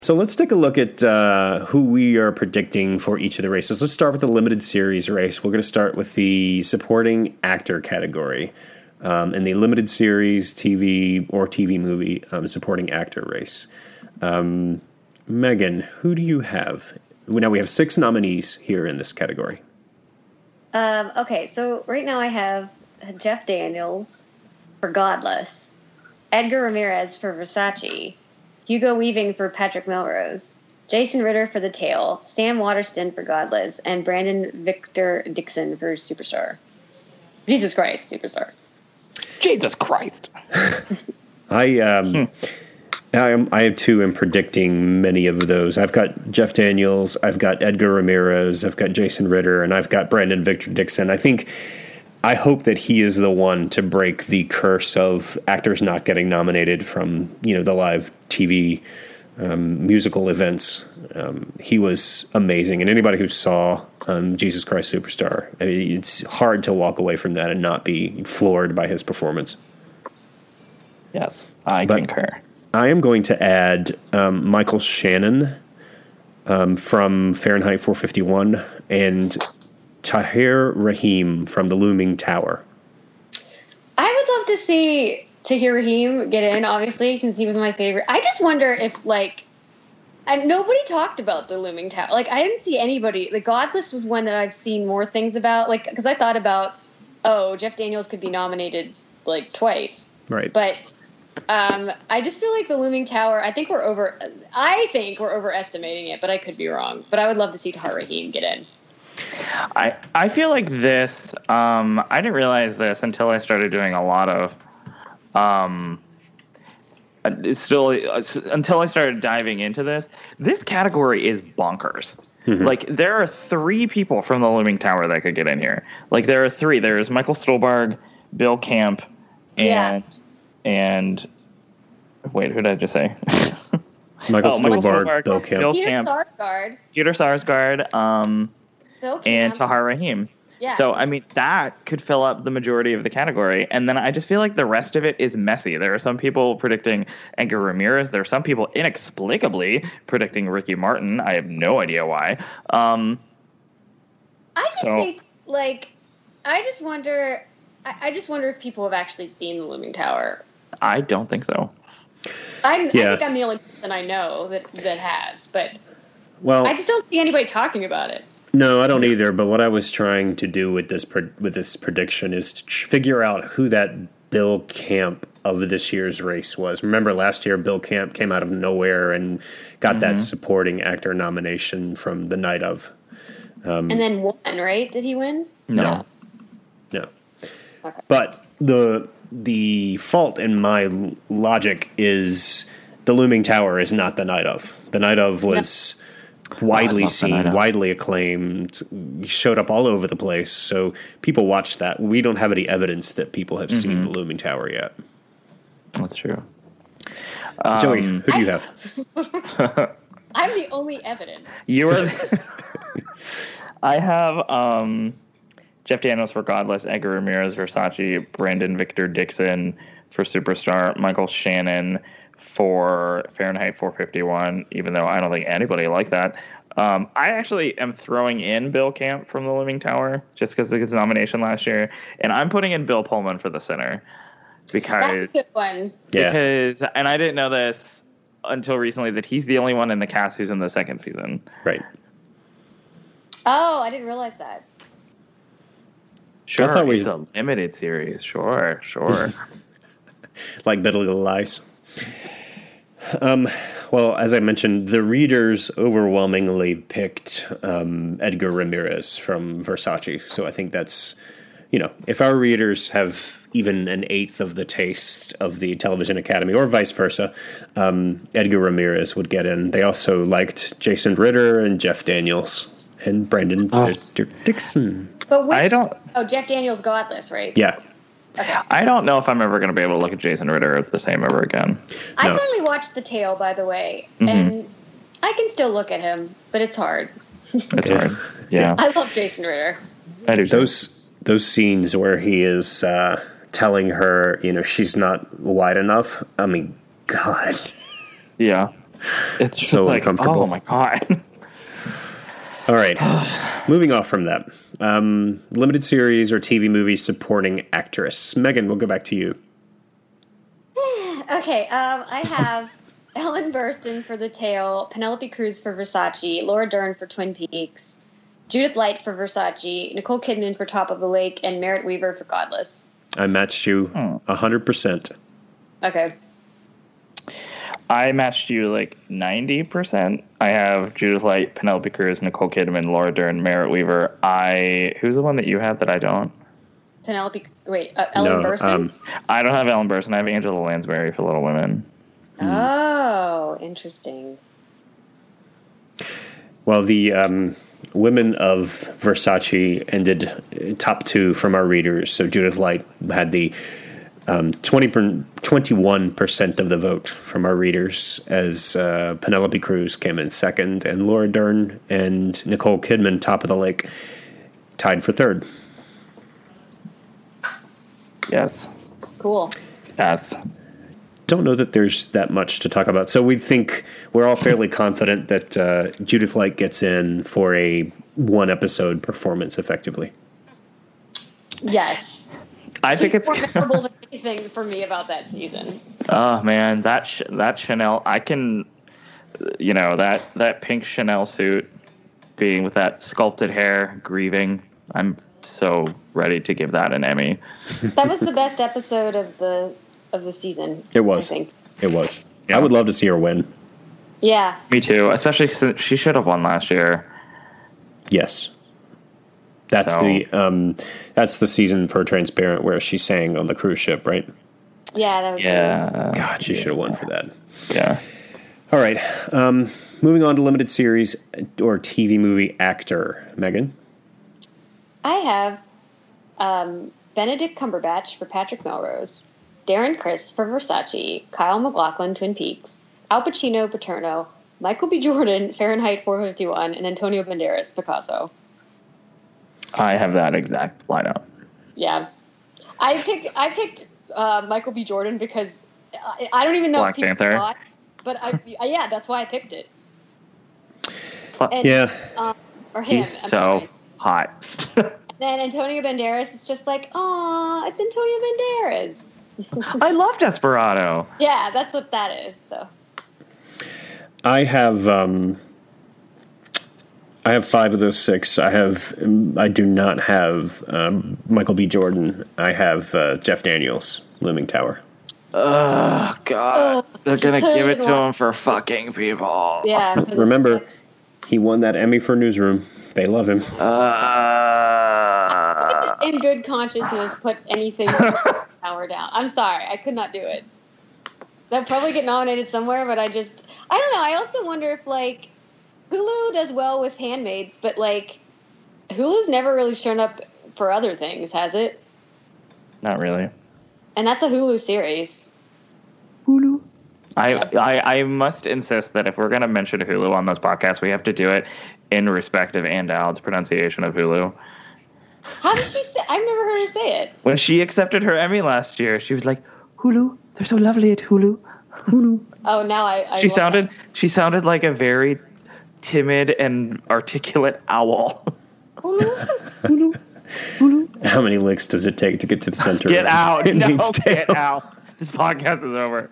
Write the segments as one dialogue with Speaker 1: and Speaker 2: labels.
Speaker 1: So let's take a look at who we are predicting for each of the races. Let's start with the limited series race. We're going to start with the supporting actor category in the limited series TV or TV movie supporting actor race. Megan, who do you have? Now we have 6 nominees here in this category.
Speaker 2: Okay, so right now I have Jeff Daniels for Godless, Edgar Ramirez for Versace, Hugo Weaving for Patrick Melrose, Jason Ritter for The Tale, Sam Waterston for Godless, and Brandon Victor Dixon for Superstar. Jesus Christ, Superstar.
Speaker 3: Jesus Christ.
Speaker 1: I too am predicting many of those. I've got Jeff Daniels, I've got Edgar Ramirez, I've got Jason Ritter, and I've got Brandon Victor Dixon. I hope that he is the one to break the curse of actors not getting nominated from, the live TV musical events. He was amazing. And anybody who saw Jesus Christ Superstar, it's hard to walk away from that and not be floored by his performance.
Speaker 3: Yes, I concur.
Speaker 1: I am going to add Michael Shannon from Fahrenheit 451 and Tahir Rahim from The Looming Tower.
Speaker 2: I would love to see Tahir Rahim get in, obviously, since he was my favorite. I just wonder if, nobody talked about The Looming Tower. I didn't see anybody. The Godless was one that I've seen more things about, because I thought about, Jeff Daniels could be nominated, twice.
Speaker 1: Right.
Speaker 2: But I just feel like The Looming Tower, I think we're overestimating it, but I could be wrong. But I would love to see Tahir Rahim get in.
Speaker 3: I feel like this, I didn't realize this until I started doing a lot of, until I started diving into this. This category is bonkers. Mm-hmm. There are 3 people from The Looming Tower that could get in here. There are 3. There's Michael Stuhlbarg, Bill Camp, and wait, who did I just say?
Speaker 1: Michael Stuhlbarg, Bill Camp.
Speaker 3: Peter Sarsgaard, and Tahir Rahim.
Speaker 2: Yes.
Speaker 3: So, that could fill up the majority of the category. And then I just feel like the rest of it is messy. There are some people predicting Edgar Ramirez. There are some people inexplicably predicting Ricky Martin. I have no idea why.
Speaker 2: I just wonder if people have actually seen The Looming Tower.
Speaker 3: I don't think so.
Speaker 2: I think I'm the only person I know that has, but I just don't see anybody talking about it.
Speaker 1: No, I don't either. But what I was trying to do with this prediction is to figure out who that Bill Camp of this year's race was. Remember last year, Bill Camp came out of nowhere and got that supporting actor nomination from The Night of.
Speaker 2: And then won, right? Did he win?
Speaker 3: No.
Speaker 1: Okay.
Speaker 3: But
Speaker 1: the fault in my logic is The Looming Tower is not The Night of. The Night of was widely seen, widely acclaimed, showed up all over the place. So people watched that. We don't have any evidence that people have seen The Looming Tower yet.
Speaker 3: That's true.
Speaker 1: Joey, who do you have?
Speaker 2: I'm the only evidence.
Speaker 3: You are. I have Jeff Daniels for Godless, Edgar Ramirez, Versace, Brandon Victor Dixon for Superstar, Michael Shannon for Fahrenheit 451, even though I don't think anybody liked that. I actually am throwing in Bill Camp from The Looming Tower just because of his nomination last year, and I'm putting in Bill Pullman for The Sinner because
Speaker 2: that's a good one.
Speaker 3: Because, and I didn't know this until recently, that he's the only one in the cast who's in the second season.
Speaker 1: Right.
Speaker 2: Oh, I didn't realize that.
Speaker 3: Sure, it's a limited series. Sure.
Speaker 1: Like Big Little Lies. Well, as I mentioned, the readers overwhelmingly picked Edgar Ramirez from Versace. So I think that's, if our readers have even an eighth of the taste of the Television Academy, or vice versa, Edgar Ramirez would get in. They also liked Jason Ritter and Jeff Daniels and Brandon Victor Dixon.
Speaker 2: But Jeff Daniels Godless, right?
Speaker 1: Yeah.
Speaker 2: Okay.
Speaker 3: I don't know if I'm ever going to be able to look at Jason Ritter the same ever again.
Speaker 2: I've only watched The Tale, by the way, and I can still look at him, but it's hard.
Speaker 3: It's hard. Yeah.
Speaker 2: I love Jason Ritter.
Speaker 3: I do too.
Speaker 1: Those scenes where he is telling her, she's not wide enough. I mean, God.
Speaker 3: Yeah. It's just
Speaker 1: so
Speaker 3: like,
Speaker 1: uncomfortable.
Speaker 3: oh my God.
Speaker 1: All right. Moving off from that. Limited series or TV movie supporting actress. Megan, we'll go back to you.
Speaker 2: Okay, I have Ellen Burstyn for The Tale, Penelope Cruz for Versace, Laura Dern for Twin Peaks, Judith Light for Versace, Nicole Kidman for Top of the Lake, and Merritt Wever for Godless.
Speaker 1: I matched you 100%.
Speaker 2: Okay.
Speaker 3: I matched you like 90%. I have Judith Light, Penelope Cruz, Nicole Kidman, Laura Dern, Merritt Wever. Who's the one that you have that I don't?
Speaker 2: Ellen Burstyn?
Speaker 3: I don't have Ellen Burstyn. I have Angela Lansbury for Little Women.
Speaker 2: Oh, interesting. Well,
Speaker 1: the women of Versace ended top 2 from our readers. So Judith Light had the 21% of the vote from our readers, as Penelope Cruz came in second, and Laura Dern and Nicole Kidman, top of the lake, tied for third.
Speaker 3: Yes.
Speaker 2: Cool.
Speaker 3: Yes.
Speaker 1: Don't know that there's that much to talk about. So we're all fairly confident that Judith Light gets in for a 1-episode performance effectively.
Speaker 2: Yes.
Speaker 3: I think it's
Speaker 2: more memorable than anything for me about that season.
Speaker 3: Oh man, that Chanel, I can, that pink Chanel suit, being with that sculpted hair, grieving. I'm so ready to give that an Emmy.
Speaker 2: That was the best episode of the season.
Speaker 1: It was.
Speaker 2: I think.
Speaker 1: It was.
Speaker 3: Yeah.
Speaker 1: I would love to see her win.
Speaker 2: Yeah.
Speaker 3: Me too, especially because she should have won last year.
Speaker 1: Yes. That's the season for Transparent where she sang on the cruise ship, right?
Speaker 2: Yeah, that was
Speaker 3: good.
Speaker 1: God, she should have won for that.
Speaker 3: Yeah.
Speaker 1: All right. Moving on to limited series or TV movie actor. Megan?
Speaker 2: I have Benedict Cumberbatch for Patrick Melrose, Darren Criss for Versace, Kyle MacLachlan, Twin Peaks, Al Pacino, Paterno, Michael B. Jordan, Fahrenheit 451, and Antonio Banderas, Picasso.
Speaker 3: I have that exact lineup.
Speaker 2: Yeah. I picked Michael B. Jordan because I don't even know
Speaker 3: Black Panther.
Speaker 2: Thought, but yeah, that's why I picked it.
Speaker 3: And,
Speaker 2: or him.
Speaker 3: He's so hot.
Speaker 2: And then Antonio Banderas, it's just like, oh, it's Antonio Banderas.
Speaker 3: I love Desperado.
Speaker 2: Yeah, that's what that is. So
Speaker 1: I have 5 of those 6. I do not have Michael B. Jordan. I have Jeff Daniels, Looming Tower.
Speaker 3: Oh God, they're gonna give it to him for fucking people.
Speaker 2: Yeah.
Speaker 1: Remember, he won that Emmy for Newsroom. They love him.
Speaker 2: In good consciousness, put anything Tower down. I'm sorry, I could not do it. That'd probably get nominated somewhere, but I don't know. I also wonder if Hulu does well with Handmaids, but Hulu's never really shown up for other things, has it?
Speaker 3: Not really.
Speaker 2: And that's a Hulu series.
Speaker 3: Hulu. I must insist that if we're going to mention Hulu on this podcast, we have to do it in respect of Ann Dowd's pronunciation of Hulu.
Speaker 2: How did she say? I've never heard her say it.
Speaker 3: When she accepted her Emmy last year, she was like, "Hulu, they're so lovely at Hulu." Hulu.
Speaker 2: Oh, now I
Speaker 3: She sounded like a very timid and articulate owl.
Speaker 2: Hulu.
Speaker 3: Hulu. Hulu.
Speaker 1: How many licks does it take to get to the center?
Speaker 3: Get out! No,
Speaker 1: Tale?
Speaker 3: get out! This podcast is over.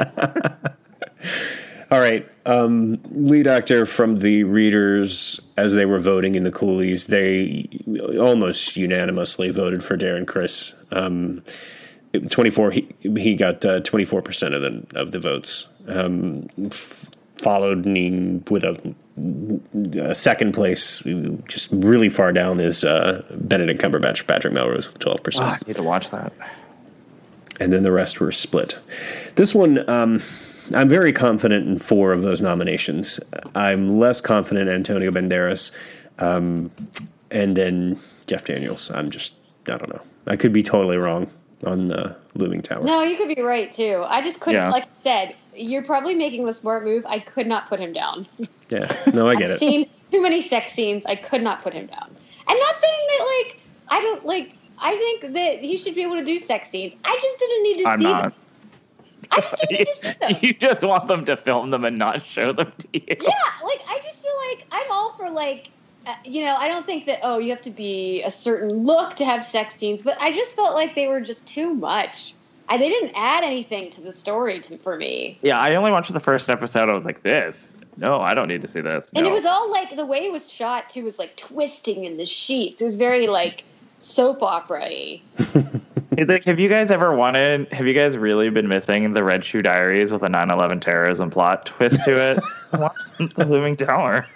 Speaker 1: All right. Lead actor from the readers, as they were voting in the Coolies, they almost unanimously voted for Darren Criss. 24. He got 24% of the votes. Followed with a second place, just really far down, is Benedict Cumberbatch, Patrick Melrose, 12%.
Speaker 3: I need to watch that.
Speaker 1: And then the rest were split. This one, I'm very confident in 4 of those nominations. I'm less confident in Antonio Banderas, and then Jeff Daniels. I don't know. I could be totally wrong on Looming Tower.
Speaker 2: No, you could be right too. I just couldn't. Like I said, you're probably making the smart move. I could not put him down.
Speaker 1: Yeah, no, I get it.
Speaker 2: I've seen too many sex scenes. I could not put him down. I'm not saying that I don't I think that he should be able to do sex scenes. I just didn't need to see them. I just don't need to see them.
Speaker 3: You just want them to film them and not show them to you.
Speaker 2: Yeah, like I just feel like I'm all for like, I don't think that you have to be a certain look to have sex scenes, but I just felt like they were just too much. They didn't add anything to the story for me.
Speaker 3: Yeah, I only watched the first episode. I was like, this. No, I don't need to see this.
Speaker 2: And
Speaker 3: no.
Speaker 2: it was all like the way it was shot too was like twisting in the sheets. It was very like soap opera-y.
Speaker 3: It's like, have you guys really been missing the Red Shoe Diaries with a 9/11 terrorism plot twist to it? Watch The Looming Tower.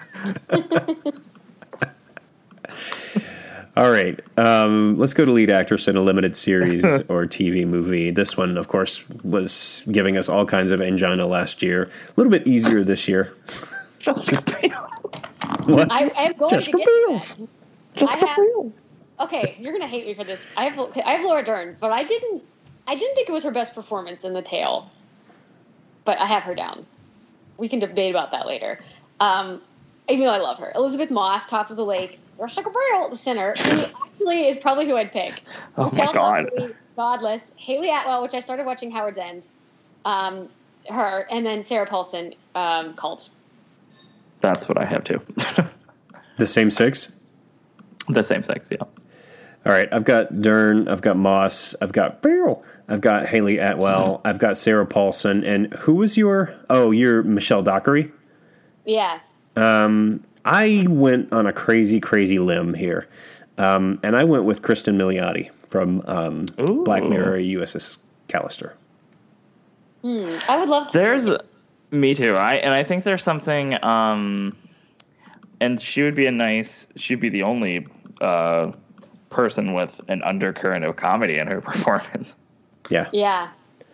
Speaker 1: All right. Let's go to lead actress in a limited series or TV movie. This one, of course, was giving us all kinds of angina last year. A little bit easier this year.
Speaker 3: Jessica Biel.
Speaker 1: What?
Speaker 2: I'm going
Speaker 1: Jessica
Speaker 2: to get to
Speaker 1: Biel.
Speaker 2: that.
Speaker 3: Jessica Biel.
Speaker 2: Okay, you're gonna hate me for this. I have Laura Dern, but I didn't think it was her best performance in The Tale. But I have her down. We can debate about that later. Even though I love her, Elizabeth Moss, Top of the Lake, Jessica Biel at the center, who actually is probably who I'd pick.
Speaker 3: Oh my God.
Speaker 2: Godless, Haley Atwell, which I started watching Howard's End. Her, and then Sarah Paulson, Cult.
Speaker 3: That's what I have too.
Speaker 1: The same six?
Speaker 3: The same sex, yeah.
Speaker 1: All right, I've got Dern, I've got Moss, I've got Bill, I've got Haley Atwell, I've got Sarah Paulson, and who was you're Michelle Dockery?
Speaker 2: Yeah.
Speaker 1: I went on a crazy, crazy limb here, and I went with Kristen Milioti from Black Mirror USS Callister.
Speaker 2: I would love to.
Speaker 3: Me too. I think there's something, and she'd be the only person with an undercurrent of comedy in her performance.
Speaker 1: Yeah.
Speaker 2: Yeah.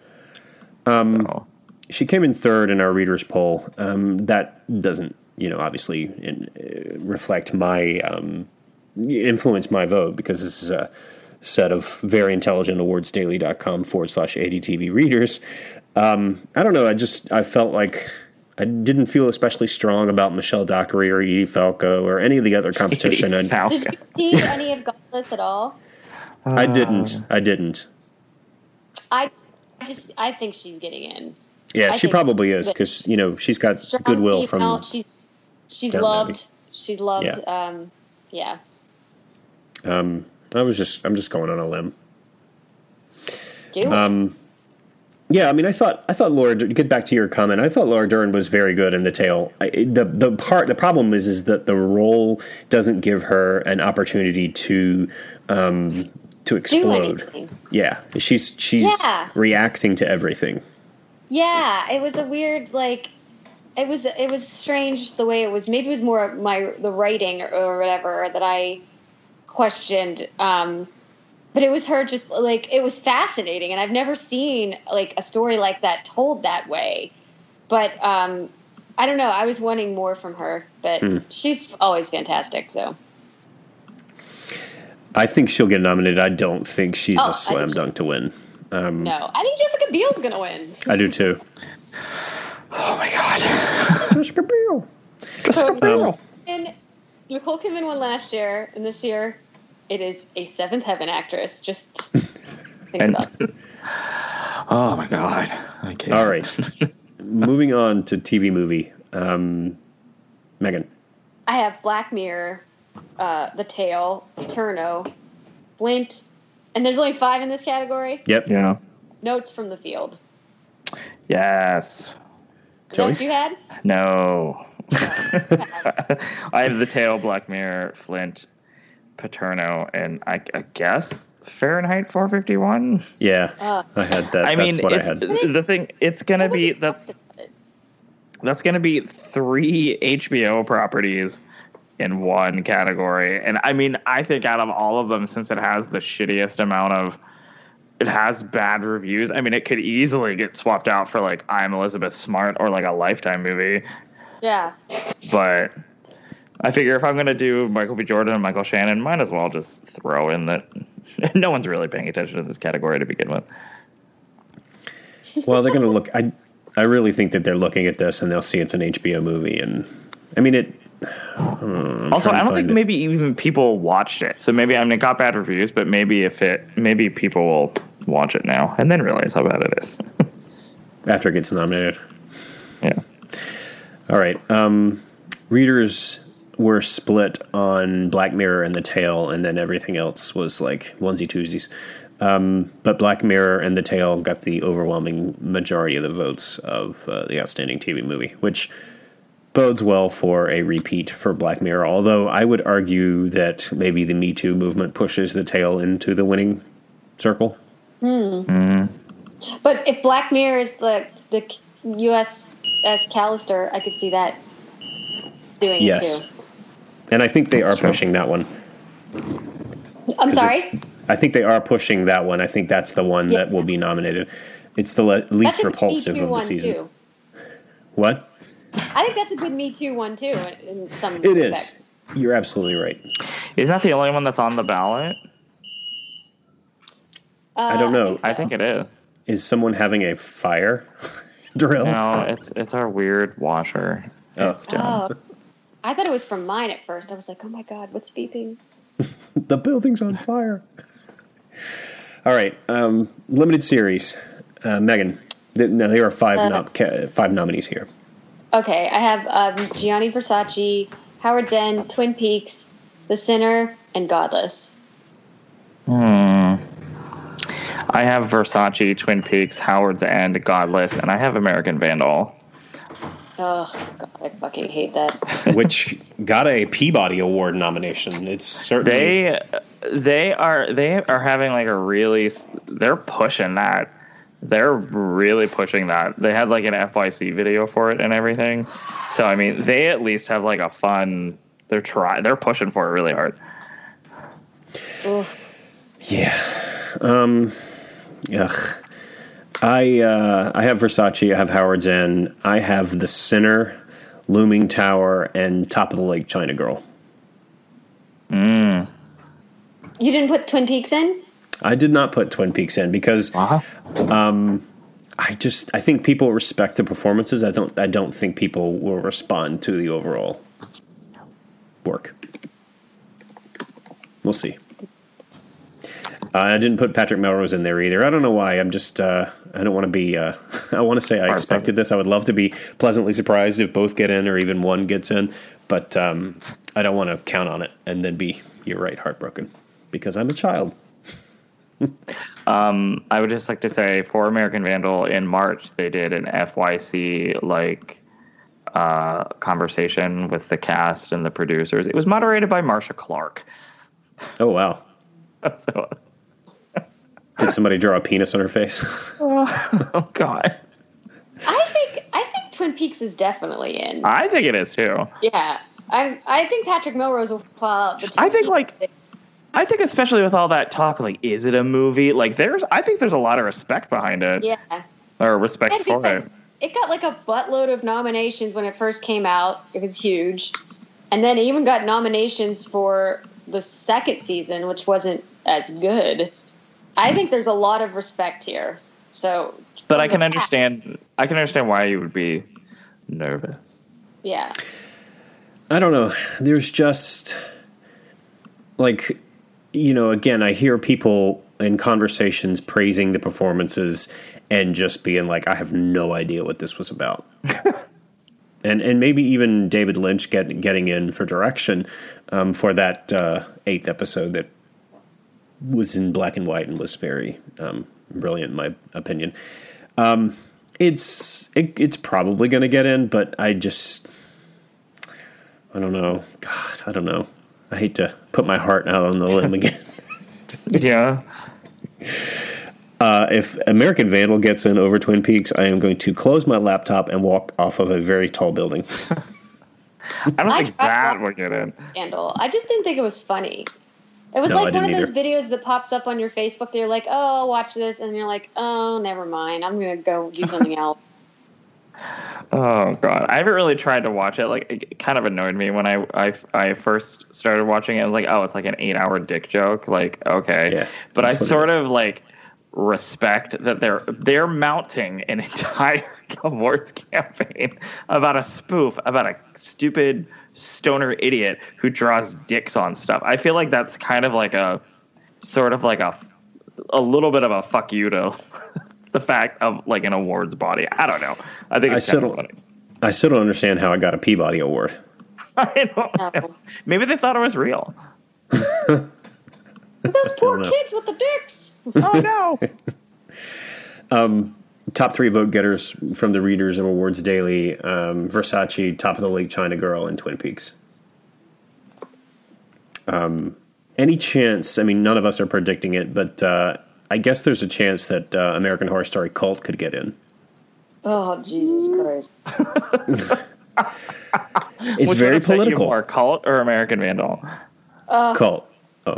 Speaker 1: She came in third in our readers poll. That doesn't, obviously reflect my influence my vote, because this is a set of very intelligent awardsdaily.com/ADTV readers. I don't know. I felt like I didn't feel especially strong about Michelle Dockery or Edie Falco or any of the other competition.
Speaker 2: Did you see any of Godless at all?
Speaker 1: I didn't.
Speaker 2: I think she's getting in.
Speaker 1: Yeah, she probably is, because she's got goodwill
Speaker 2: female,
Speaker 1: from.
Speaker 2: She's loved. She's loved.
Speaker 1: Yeah. I'm just going on a limb. Yeah, I mean, I thought Laura. Get back to your comment. I thought Laura Dern was very good in The Tale. The problem is that the role doesn't give her an opportunity to explode. Yeah, she's reacting to everything.
Speaker 2: Yeah, it was a weird it was strange the way it was. Maybe it was more the writing or whatever that I questioned. But it was her just it was fascinating, and I've never seen a story like that told that way. But I don't know. I was wanting more from her, but she's always fantastic. So
Speaker 1: I think she'll get nominated. I don't think she's a slam dunk to win.
Speaker 2: No, I think Jessica Biel's going to win.
Speaker 1: I do too.
Speaker 3: Oh my God,
Speaker 1: Jessica Biel.
Speaker 2: Nicole Kidman won last year, and this year it is a Seventh Heaven actress. Just think about it.
Speaker 3: Oh my God. I can't.
Speaker 1: All right. Moving on to TV movie. Megan.
Speaker 2: I have Black Mirror, The Tale, Paterno, Flint, and there's only 5 in this category.
Speaker 1: Yep.
Speaker 3: Yeah.
Speaker 2: Notes from the Field.
Speaker 3: Yes.
Speaker 2: Is that what you had?
Speaker 3: No. I have The Tale, Black Mirror, Flint, Paterno, and I guess Fahrenheit 451.
Speaker 1: Yeah, I had that. That's what I had.
Speaker 3: The thing, it's gonna be that's gonna be 3 HBO properties in one category, and I mean, I think out of all of them, since it has the shittiest amount of, it has bad reviews. I mean, it could easily get swapped out for I'm Elizabeth Smart or a Lifetime movie.
Speaker 2: Yeah.
Speaker 3: But I figure if I'm going to do Michael B. Jordan and Michael Shannon, might as well just throw in that no one's really paying attention to this category to begin with.
Speaker 1: Well, they're going to look. I really think that they're looking at this and they'll see it's an HBO movie, and I mean it.
Speaker 3: Also, I don't think maybe even people watched it, so maybe it got bad reviews, but maybe people will watch it now and then realize how bad it is.
Speaker 1: After it gets nominated.
Speaker 3: Yeah.
Speaker 1: All right. Readers were split on Black Mirror and The Tale, and then everything else was like onesie-twosies. But Black Mirror and The Tale got the overwhelming majority of the votes of the Outstanding TV Movie, which bodes well for a repeat for Black Mirror, although I would argue that maybe the Me Too movement pushes The Tale into the winning circle.
Speaker 2: But if Black Mirror is the USS Callister, I could see that doing it too.
Speaker 1: And I think they are pushing that one.
Speaker 2: I'm sorry?
Speaker 1: I think they are pushing that one. I think that's the one that will be nominated. It's the least repulsive of the season. Too. What?
Speaker 2: I think that's a good Me Too one, too, in some
Speaker 1: respects. It is. You're absolutely right.
Speaker 3: Is that the only one that's on the ballot?
Speaker 1: I don't know.
Speaker 3: I think it is.
Speaker 1: Is someone having a fire drill?
Speaker 3: No, it's our weird washer. It's done.
Speaker 2: I thought it was from mine at first. I was like, oh my God, what's beeping?
Speaker 1: The building's on fire. All right. Limited series. Megan, there are five nominees here.
Speaker 2: Okay. I have Gianni Versace, Howard's End, Twin Peaks, The Sinner, and Godless.
Speaker 3: I have Versace, Twin Peaks, Howard's End, Godless, and I have American Vandal.
Speaker 2: Oh, God, I fucking hate that.
Speaker 1: Which got a Peabody Award nomination. It's certainly...
Speaker 3: They are having like they're pushing that. They're really pushing that. They had like an FYC video for it and everything. So, I mean, they at least have like a fun... They're pushing for it really hard.
Speaker 2: Oof.
Speaker 1: Yeah. I have Versace, I have Howard's End, I have The Sinner, Looming Tower, and Top of the Lake China Girl.
Speaker 2: You didn't put Twin Peaks in?
Speaker 1: I did not put Twin Peaks in because I think people respect the performances. I don't think people will respond to the overall work. We'll see. I didn't put Patrick Melrose in there either. I don't know why. I'm just, I don't want to be, I want to say I expected this. I would love to be pleasantly surprised if both get in or even one gets in. But I don't want to count on it and then be, you're right, heartbroken. Because I'm a child.
Speaker 3: I would just like to say for American Vandal in March, they did an FYC conversation with the cast and the producers. It was moderated by Marcia Clark.
Speaker 1: Oh, wow.
Speaker 3: So,
Speaker 1: did somebody draw a penis on her face?
Speaker 3: Oh God.
Speaker 2: I think Twin Peaks is definitely in.
Speaker 3: I think it is too.
Speaker 2: Yeah. I think Patrick Melrose will fall out.
Speaker 3: I think especially with all that talk, like, is it a movie? Like, I think there's a lot of respect behind it.
Speaker 2: Yeah.
Speaker 3: Or respect for it.
Speaker 2: It got like a buttload of nominations when it first came out. It was huge. And then it even got nominations for the second season, which wasn't as good. I think there's a lot of respect here. So,
Speaker 3: but I can understand why you would be nervous.
Speaker 2: Yeah.
Speaker 1: I don't know. There's just like, again, I hear people in conversations praising the performances and just being like, I have no idea what this was about. and maybe even David Lynch getting in for direction for that 8th episode that was in black and white and was very brilliant, in my opinion. It's probably going to get in, but I don't know. God, I don't know. I hate to put my heart out on the limb again.
Speaker 3: Yeah.
Speaker 1: If American Vandal gets in over Twin Peaks, I am going to close my laptop and walk off of a very tall building.
Speaker 3: I don't think that would get in.
Speaker 2: Vandal. I just didn't think it was funny. It was like one of those videos that pops up on your Facebook. They're like, oh, watch this. And you're like, oh, never mind. I'm going to go do something else.
Speaker 3: Oh, God. I haven't really tried to watch it. Like, it kind of annoyed me when I first started watching it. I was like, oh, it's like an 8-hour dick joke. Like, okay. Yeah, but I sort of, like, respect that they're mounting an entire awards campaign about a spoof, about a stupid stoner idiot who draws dicks on stuff. I feel like that's kind of like a little bit of a fuck you to the fact of like an awards body. I don't know. I think it's kind of funny.
Speaker 1: I still don't understand how I got a Peabody Award.
Speaker 3: I don't know. Maybe they thought it was real.
Speaker 2: Those poor kids with the dicks.
Speaker 3: Oh
Speaker 1: no. Top 3 vote getters from the readers of Awards Daily: Versace, Top of the Lake China Girl, and Twin Peaks. Any chance? I mean, none of us are predicting it, but I guess there's a chance that American Horror Story Cult could get in.
Speaker 2: Oh, Jesus Christ!
Speaker 1: It's
Speaker 3: Which
Speaker 1: very
Speaker 3: one upset
Speaker 1: political.
Speaker 3: You more, Cult or American Vandal?
Speaker 1: Cult. Oh.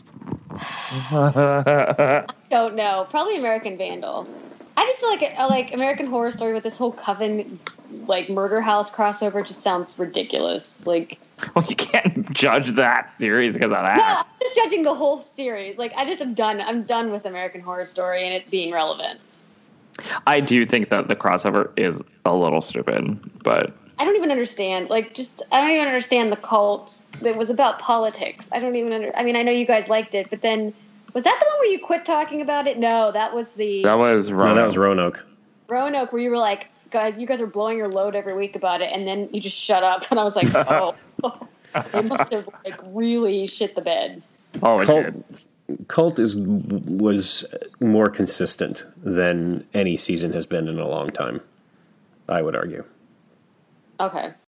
Speaker 2: Don't know. Probably American Vandal. I just feel like American Horror Story with this whole Coven like murder house crossover just sounds ridiculous. Like,
Speaker 3: well, you can't judge that series because of that.
Speaker 2: no, I'm just judging the whole series. Like, I just am done. I'm done with American Horror Story and it being relevant.
Speaker 3: I do think that the crossover is a little stupid, but
Speaker 2: I don't even understand. I don't even understand the cult that was about politics. I don't even I mean, I know you guys liked it, but then was that the one where you quit talking about it? No, that was
Speaker 3: that was Roanoke.
Speaker 1: No, that was Roanoke.
Speaker 2: Roanoke, where you were like, guys, you guys are blowing your load every week about it, and then you just shut up, and I was like, oh, they must have like really shit the bed.
Speaker 3: Oh, it did.
Speaker 1: Cult was more consistent than any season has been in a long time, I would argue.
Speaker 2: Okay.